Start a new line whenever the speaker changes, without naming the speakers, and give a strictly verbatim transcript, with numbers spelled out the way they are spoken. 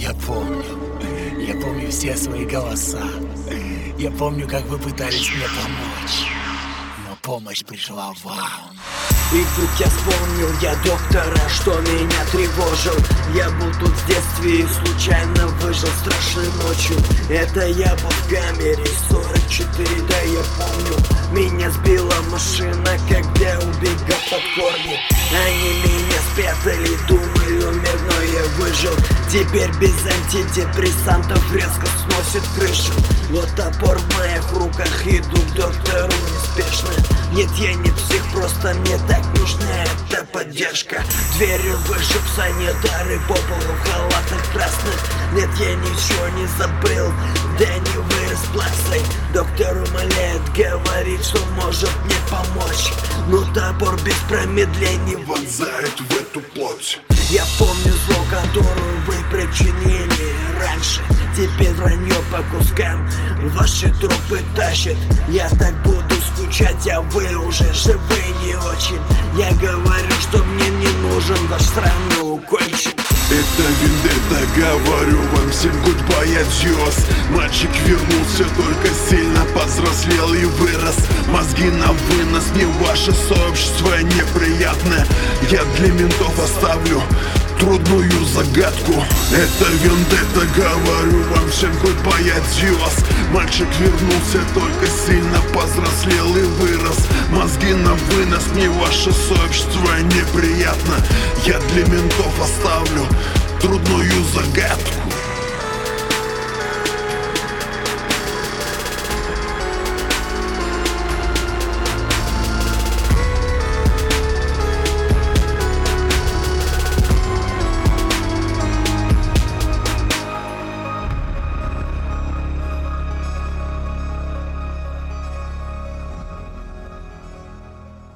Я помню, я помню все свои голоса. Я помню, как вы пытались мне помочь, но помощь пришла вам.
И вдруг я вспомнил, я доктора, что меня тревожил. Я был тут в детстве и случайно выжил страшной ночью. Это я был в камере сорок четыре, да я помню. Меня сбила машина, когда убегал под корни. Они меня спрятали, думали, умер, но я выжил. Теперь без антидепрессантов резко сносит крышу. Вот топор в моих руках, иду к доктору неспешно. Нет, я не псих, просто мне так нужна эта поддержка. Двери вышиб санитары по полу в халатах красных. Нет, я ничего не забыл, да не вырос плаксой. Доктор умоляет, говорит, что может мне помочь. Но топор без промедлений вонзает в эту плоть. Я помню зло, которое вы причинили раньше. Теперь вранье по кускам ваши трупы тащат. Я так буду скучать, а вы уже живы не очень. Я говорю, что мне не нужен ваш странный укольчик.
Это вендетта, говорю вам всем goodbye, adios. Мальчик вернулся, только сильно повзрослел и вырос. Мозги на вынос, мне ваше сообщество неприятно. Я для ментов оставлю трудную загадку. Это вендетта, говорю вам всем goodbye, adios. Мальчик вернулся, только сильно повзрослел и вырос. Мозги на вынос, мне ваше сообщество неприятно. Я для ментов оставлю трудную загадку.